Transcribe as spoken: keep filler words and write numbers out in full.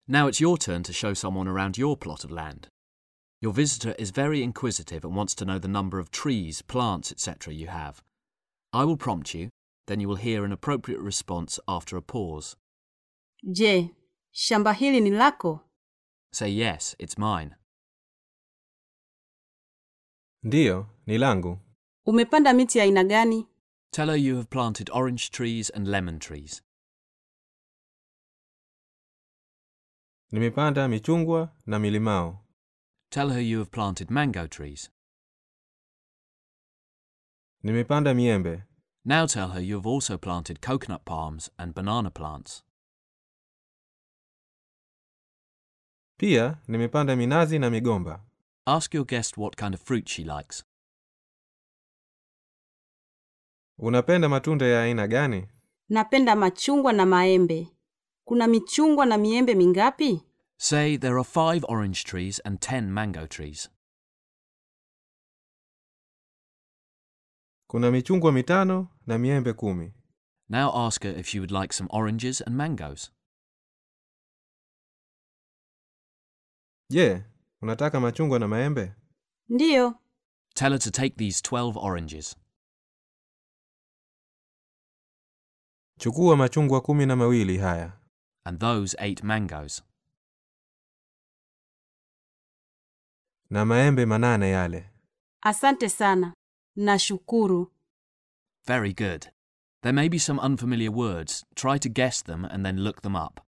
Now it's your turn to show someone around your plot of land. Your visitor is very inquisitive and wants to know the number of trees, plants, et cetera you have. I will prompt you, then you will hear an appropriate response after a pause. Je, shamba hili ni lako? Say yes, it's mine. Ndiyo, ni langu. Umepanda miti ya aina gani? Tell her you have planted orange trees and lemon trees. Nimepanda michungwa na milimao. Tell her you have planted mango trees. Nimepanda miembe. Now tell her you have also planted coconut palms and banana plants. Pia nimepanda minazi na migomba. Ask your guest what kind of fruit she likes. Unapenda matunda ya aina gani? Napenda machungwa na maembe. Kuna michungwa na miembe mingapi? Say there are five orange trees and ten mango trees. Kuna michungwa mitano na miembe kumi. Now ask her if she would like some oranges and mangoes. Je, unataka machungwa na maembe? Ndiyo. Tell her to take these twelve oranges. Chukua machungwa kumi na mawili haya. And those eight mangoes. Na maembe manane yale. Asante sana. Nashukuru. Very good. There may be some unfamiliar words. Try to guess them and then look them up.